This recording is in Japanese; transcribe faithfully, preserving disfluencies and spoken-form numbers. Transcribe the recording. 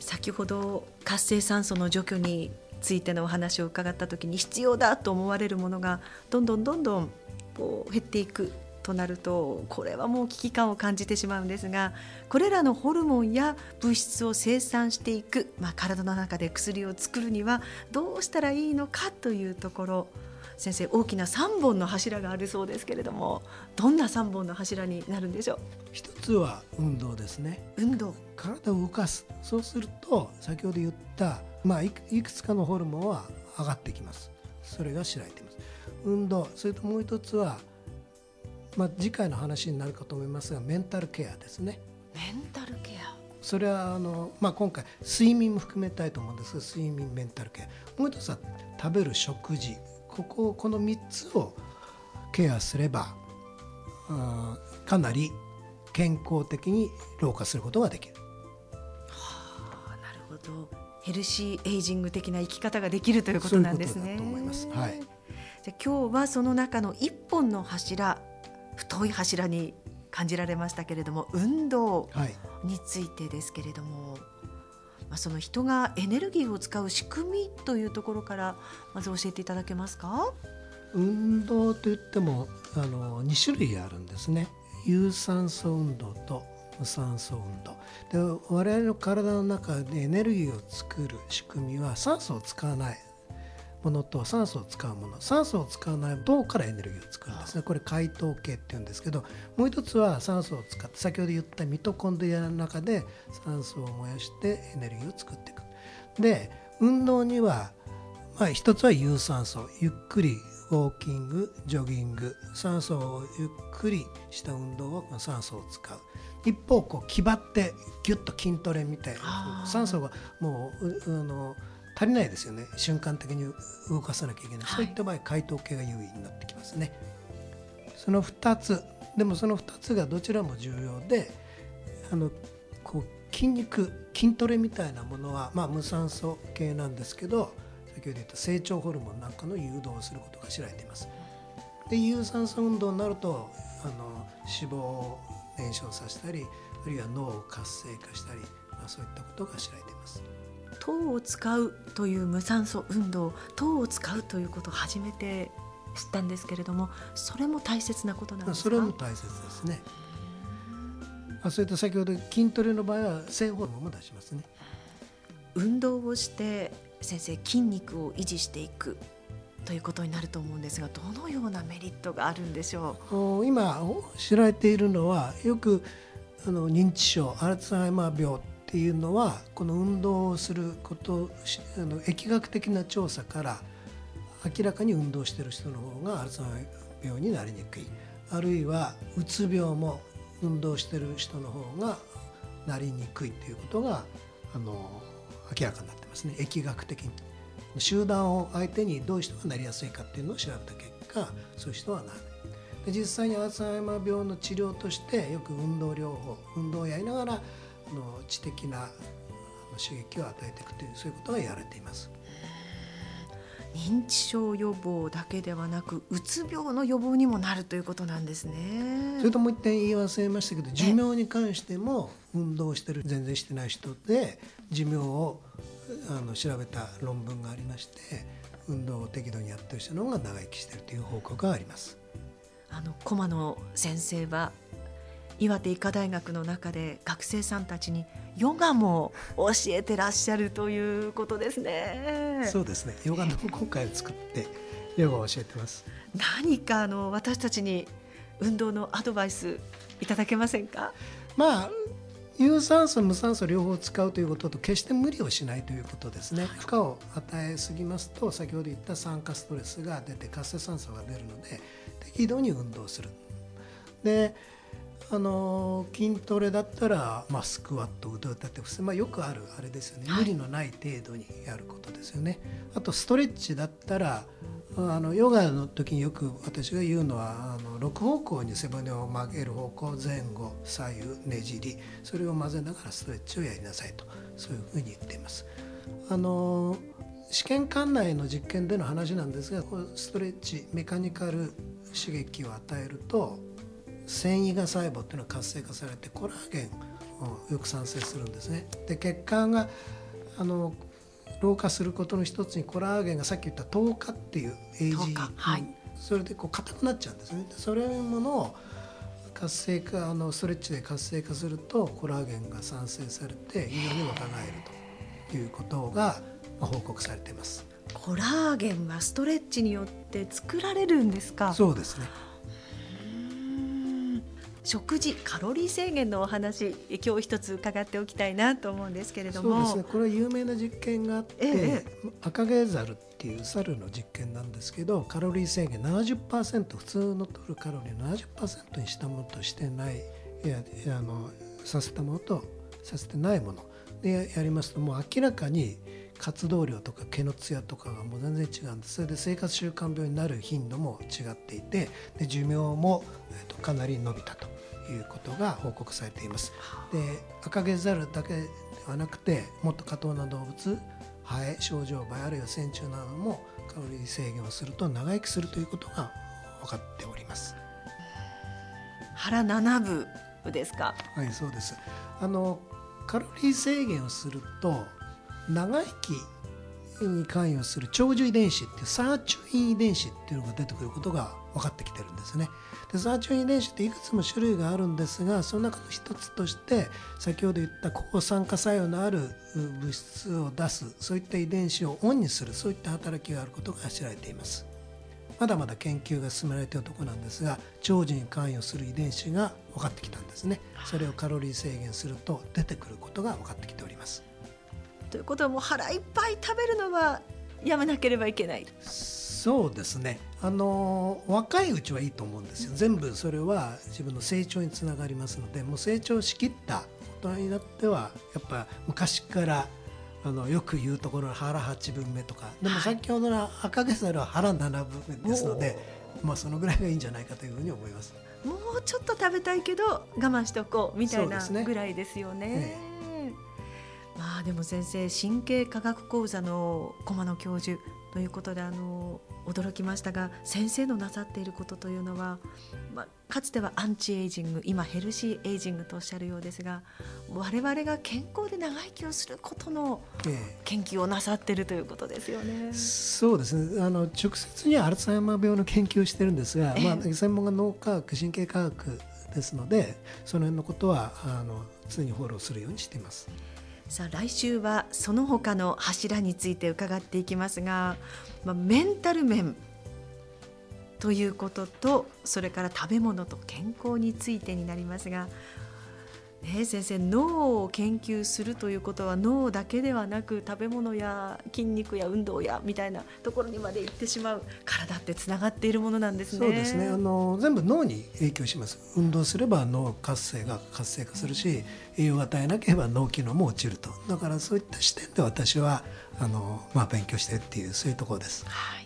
先ほど活性酸素の除去についてのお話を伺った時に、必要だと思われるものがどんどんどんどんこう減っていくとなると、これはもう危機感を感じてしまうんですが、これらのホルモンや物質を生産していく、まあ、体の中で薬を作るにはどうしたらいいのかというところ、先生、大きなさんぼんの柱があるそうですけれども、どんなさんぼんの柱になるんでしょう。 一つは運動ですね。 運動、 体を動かす。そうすると先ほど言った、まあ、いくいくつかのホルモンは上がってきます。それが知られています。運動、それともう一つは、まあ、次回の話になるかと思いますが、メンタルケアですね。 メンタルケア、 それはあの、まあ、今回睡眠も含めたいと思うんですが、睡眠、メンタルケア、もう一つは食べる食事、こここのみっつをケアすれば、あかなり健康的に老化することができる。 はあ、なるほど。ヘルシーエイジング的な生き方ができるということなんですね。 そういうことだと思います。はい。 じゃあ今日はその中の一本の柱、太い柱に感じられましたけれども、運動についてですけれども、はい、まあ、その人がエネルギーを使う仕組みというところからまず教えていただけますか。 運動といってもあのに種類あるんですね。有酸素運動と無酸素運動で、我々の体の中でエネルギーを作る仕組みは、酸素を使わないものと酸素を使うもの、酸素を使わない銅からエネルギーを作るんですね。これ解糖系っていうんですけど、もう一つは酸素を使って、先ほど言ったミトコンドリアの中で酸素を燃やしてエネルギーを作っていく。で、運動には、まあ、一つは有酸素、ゆっくりウォーキング、ジョギング、酸素をゆっくりした運動は酸素を使う。一方、こう気張ってギュッと筋トレみたいな、酸素がもうあの足りないですよね。瞬間的に動かさなきゃいけない、はい、そういった場合解糖系が優位になってきますね。そのふたつでも、そのふたつがどちらも重要で、あのこう筋肉、筋トレみたいなものは、まあ、無酸素系なんですけど、先ほど言った成長ホルモンなんかの誘導をすることが知られています。で、有酸素運動になると、あの脂肪を燃焼させたり、あるいは脳を活性化したり、まあ、そういったことが知られています。 糖を使うという無酸素運動、糖を使うということを初めて知ったんですけれども、それも大切なことなんですか。 それも大切ですね。あ、それと先ほど筋トレの場合は性ホルモンも出しますね。 運動をして先生、筋肉を維持していくということになると思うんですが、どのようなメリットがあるんでしょう。今知られているのは、よくあの認知症、アルツハイマー病っていうのは、この運動をすること、あの疫学的な調査から明らかに運動している人の方がアルツハイマー病になりにくい、あるいはうつ病も運動している人の方がなりにくいということがあの明らかになってますね。疫学的に集団を相手にどういう人がなりやすいかっていうのを調べた結果、そういう人はなる。で、実際にアルツハイマー病の治療としてよく運動療法、運動をやりながらあの知的な刺激を与えていくという、そういうことがやられています。 認知症予防だけではなく、うつ病の予防にもなるということなんですね。 それともう一点言い忘れましたけど、寿命に関しても運動してる、全然してない人で寿命をあの調べた論文がありまして、運動を適度にやってる人の方が長生きしているという報告があります。 あの駒野先生は岩手医科大学の中で学生さんたちにヨガも教えてらっしゃるということですね。 そうですね、ヨガの今回を作ってヨガを教えてます。 何かあの私たちに運動のアドバイスいただけませんか。 まあ有酸素無酸素両方使うということと、決して無理をしないということですね。負荷を与えすぎますと、先ほど言った酸化ストレスが出て活性酸素が出るので、適度に運動する。で、あの筋トレだったら、まあ、スクワット、腕立て伏せ、まあ、よくあるあれですよね、はい、無理のない程度にやることですよね。あとストレッチだったら、あのヨガの時によく私が言うのは、あのろく方向に背骨を曲げる方向、前後左右ねじり、それを混ぜながらストレッチをやりなさいと、そういうふうに言っています。あの試験管内の実験での話なんですが、ストレッチ、メカニカル刺激を与えると、繊維が細胞っていうのは活性化されて、コラーゲンよく産生するんですね。で血管があの老化することの一つにコラーゲンがさっき言った糖化っていうエイジ、 はい、 それでこう硬くなっちゃうんですね。それものを活性化あのストレッチで活性化するとコラーゲンが産生されて非常に若返るということが報告されています。 コラーゲンはストレッチによって作られるんですか？ そうですね。 食事カロリー制限のお話、今日一つ伺っておきたいなと思うんですけれども。 そうですね、これは有名な実験があって、ええ、アカゲザルっていう猿の実験なんですけど、カロリー制限 ななじゅっパーセント 普通の摂るカロリー ななじゅっパーセント にしたものとしてない、いやあのさせたものとさせてないものでやりますと、もう明らかに活動量とか毛のツヤとかがもう全然違うんです。それで生活習慣病になる頻度も違っていて、で寿命も、えー、とかなり伸びたということが報告されています。でアカゲザルだけではなくて、もっと過当な動物、ハエ、ショウジョウバエ、あるいは線虫などもカロリー制限をすると長生きするということが分かっております。 腹ななぶですか？ はい、そうです。あのカロリー制限をすると長生きに関与する長寿遺伝子っていうサーチュイン遺伝子っていうのが出てくることが分かってきてるんですね。でサーチュイン遺伝子っていくつも種類があるんですが、その中の一つとして先ほど言った抗酸化作用のある物質を出す、そういった遺伝子をオンにする、そういった働きがあることが知られています。まだまだ研究が進められているところなんですが、長寿に関与する遺伝子が分かってきたんですね。それをカロリー制限すると出てくることが分かってきております。 ということはもう腹いっぱい食べるのはやめなければいけない。 そうですね、あの若いうちはいいと思うんですよ。全部それは自分の成長につながりますので、もう成長しきった大人になってはやっぱ昔からあのよく言うところの腹はちぶんめとか、でも先ほどのアカゲザルは腹ななぶんめですので、まあ、そのぐらいがいいんじゃないかというふうに思います。 もうちょっと食べたいけど我慢しておこうみたいなぐらいですよね。まあでも先生、神経科学講座の駒野教授ということであの驚きましたが、先生のなさっていることというのは、まあ、かつてはアンチエイジング、今ヘルシーエイジングとおっしゃるようですが、我々が健康で長生きをすることの研究をなさっているということですよね。 ええ、そうですね、あの直接にはアルツハイマー病の研究をしているんですが、ええ、まあ、専門が脳科学、神経科学ですので、その辺のことはあの常にフォローするようにしています。 さあ来週はその他の柱について伺っていきますが、まあ、メンタル面ということと、それから食べ物と健康についてになりますが、ね、先生、脳を研究するということは脳だけではなく、食べ物や筋肉や運動やみたいなところにまで行ってしまう、体ってつながっているものなんですね。 そうですね、あの全部脳に影響します。運動すれば脳活性が活性化するし、栄養を与えなければ脳機能も落ちると。だからそういった視点で私はあの、まあ、勉強しているっていう、そういうところです。 はい。